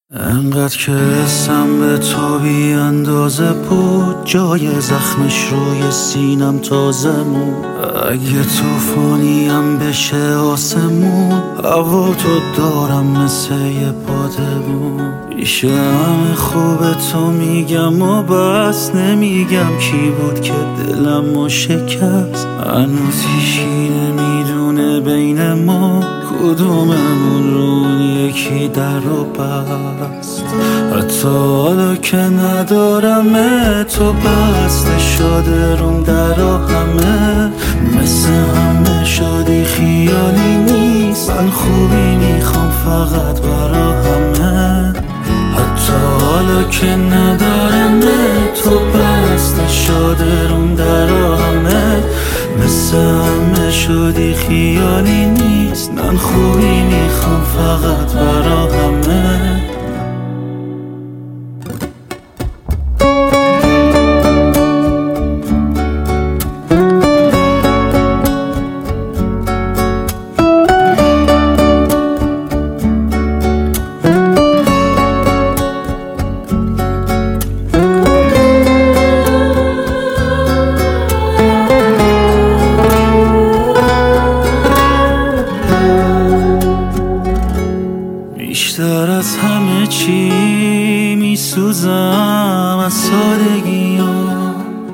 انقدر که اسم به تو بی اندازه بود، جای زخمش روی سینم تازه مون. اگه توفانیم بشه آسمون، هوا تو دارم مثل یه بادبون. پیش همه خوب تو میگم و بس نمیگم کی بود که دلمو شکست. هنوز هیچی نمیدونه بین ما کدوممون رو اون یکی در رو بست. حتی حالا که ندارم تو بسته شده روم درا همه مثل همه شادی خیالی نیست. من خوبی میخوام فقط برا همه. حتی حالا که ندارم تو بسته شده روم درا همه مثل همه شادی خیالی نیست. من خوبی میخوام فقط برا همه. بیشتر از همه چی میسوزم از سادگی ها،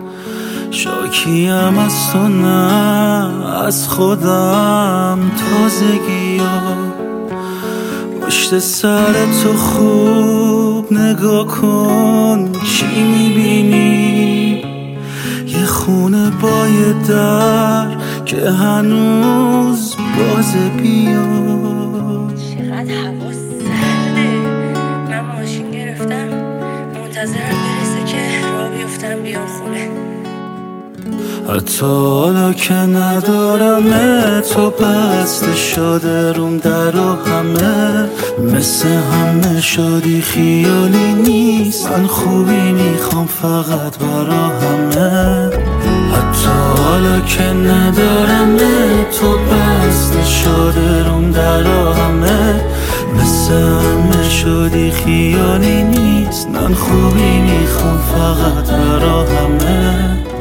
شاکیم از تو نه از خودم تازگی ها. پشت سر تو خوب نگاه کن چی میبینی؟ یه خونه با یه در که هنوز بازه بیاد. چقدر هوا سرده. من ماشین گرفتم منتظرم برسه که راه بیفتم بیام خونه. حتی حالا که ندارم تو بسته شده روم درا همه مثل همه شادی خیالی نیست. من خوبی میخوام فقط برا همه. حتی حالا که ندارم تو بسته شده روم درا همه مثل همه شادی خیالی نیست. من خوبی میخوام فقط برا همه.